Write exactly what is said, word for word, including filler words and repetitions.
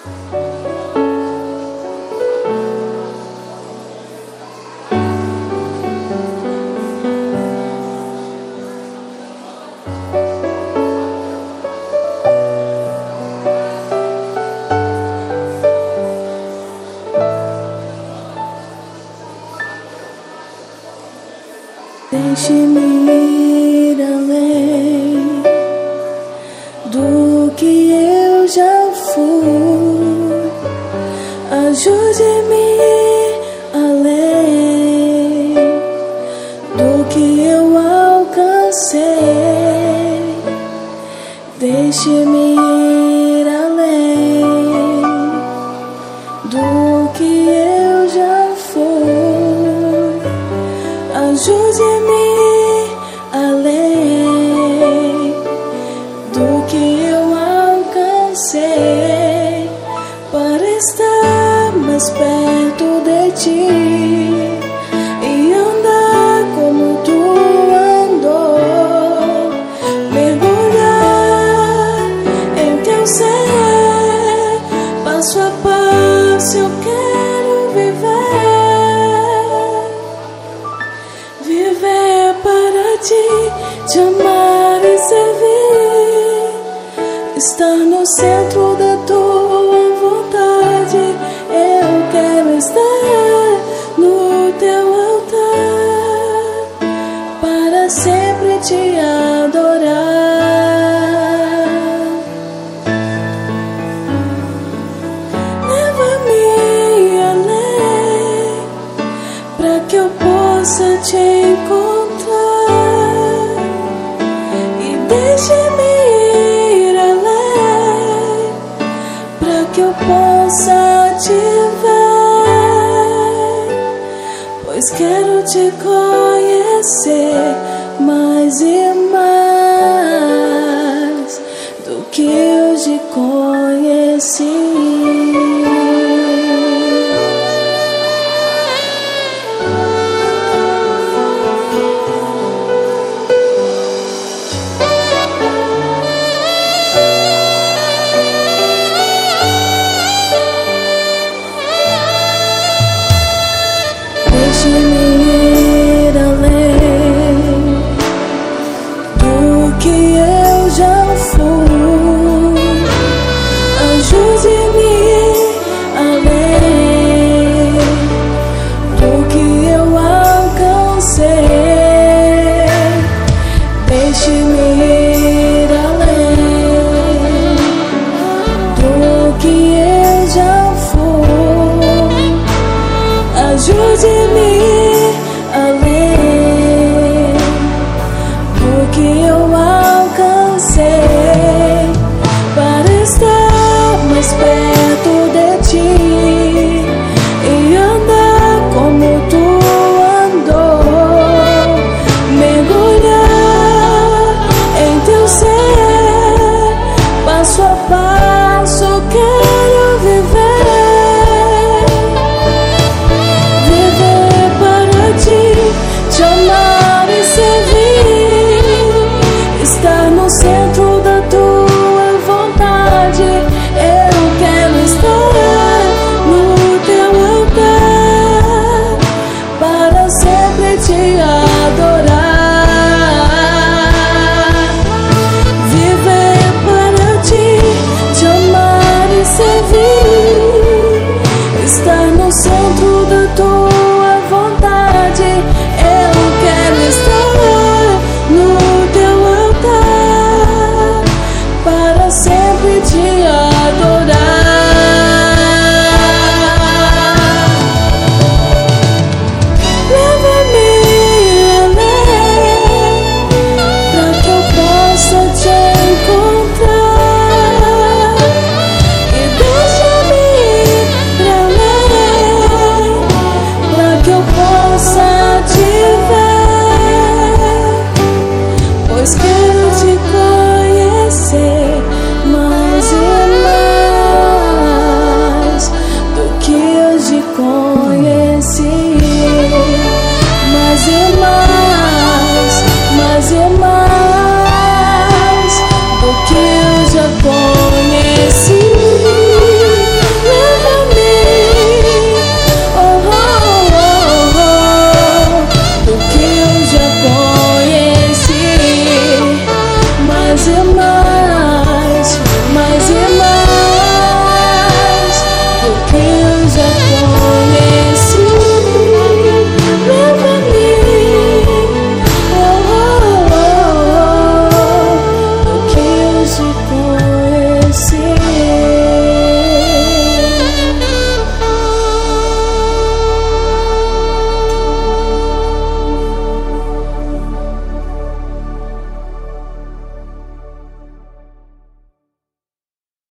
Deixe-me ir além do que eu já fui. Ajude-me além do que eu alcancei. Deixe-me ir além do que eu já fui. Ajude-me além do que eu alcancei, para estar mais perto de ti e andar como tu andou, mergulhar em teu ser, passo a passo eu quero viver, viver para ti, te amar e servir, estar no centro da tua vontade. Eu quero estar no teu altar, para sempre te adorar. Leva-me além, para que eu possa te encontrar, e deixe-me ir além, para que eu possa te ver, pois quero te conhecer mais e mais do que eu te conheci. Deixe-me ir além do que eu já fui. Ajude-me além do que eu alcancei. Deixe-me ir além do que eu já fui. Ajude-me além do que eu alcancei, para estar mais perto de ti e andar como tu andou, mergulhar em teu ser, passo a passo quero viver, viver para ti, te amar e servir, estar no centro da tua vontade. Eu quero estar no teu altar, para sempre te adorar, viver para ti, te amar e servir, estar no centro da tua vontade. Eu quero estar no teu altar, para sempre te